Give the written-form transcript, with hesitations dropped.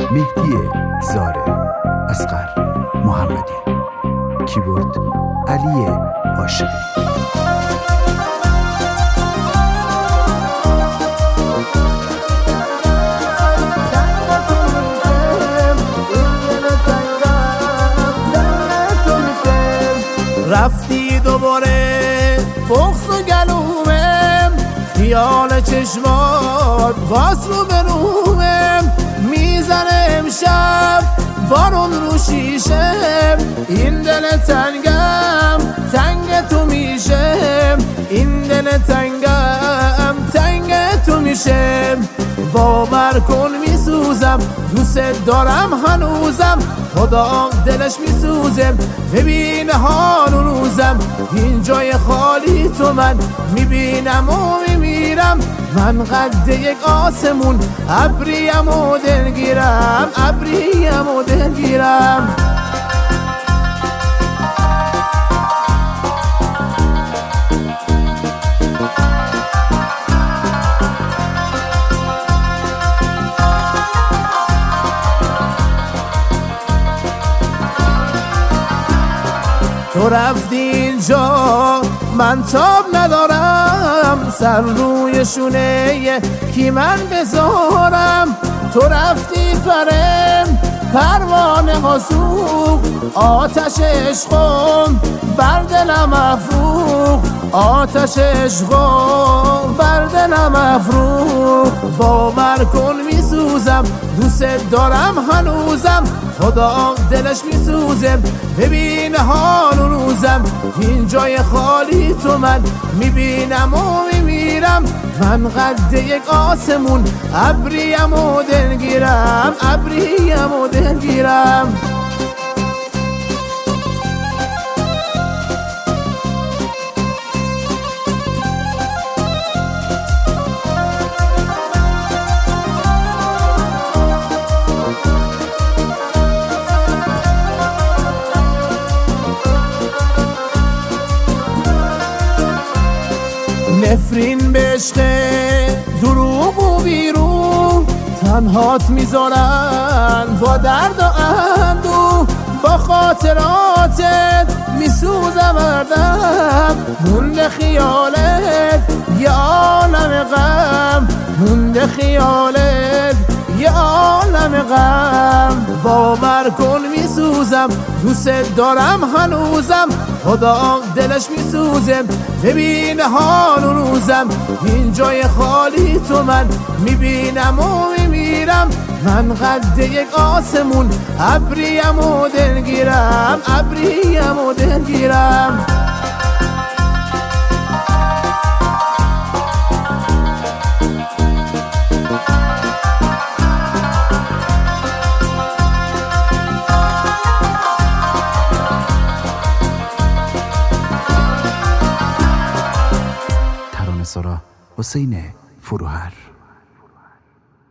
مهدی زاره، اصغر محمدی، کیبورد علی عاشقی. رفتی دوباره بغض و گلومم، خیال چشمات باز رو به رومم، میزنه امشب بارون رو شیشم، این دل تنگم تنگ تو میشم، این دل تنگم تنگ تو میشم. باور کن میسوزم، دوست دارم هنوزم، خدا دلش میسوزم، ببین حال و روزم، این جای خالی تو من میبینم و میمیرم، من قد یک آسمون ابریم و دلگیرم، ابریم و دلگیرم. تو رفتی اینجا من تاب ندارم، سر روی شونه کی من بذارم، تو رفتی فرم پروانه ها سوخت، آتش عشقم بر دلم افروخت، آتش عشقم بر دلم افروخت. باور کن میسوزم، دوست دارم هنوزم، خدا دلش میسوزم، ببین حال و روزم، این جای خالی تو من میبینم و میمیرم، من قد یک آسمون ابریم و دلگیرم، ابریم و دلگیرم. نفرین به عشق دروغ و بیرون، تنهات میذارن با درد و اندوه، با خاطراتت میسوزم اردم، مونده خیالت یه عالم غم، مونده خیالت یه عالم غم. باور کن میسوزم، دوست دارم هنوزم، خدا دلش میسوزم، ببین حال و روزم، این جای خالی تو من میبینم و میمیرم، من قد یک آسمون ابریم و دلگیرم، ابریم و دلگیرم. ترانه‌سرا حسین فروهر.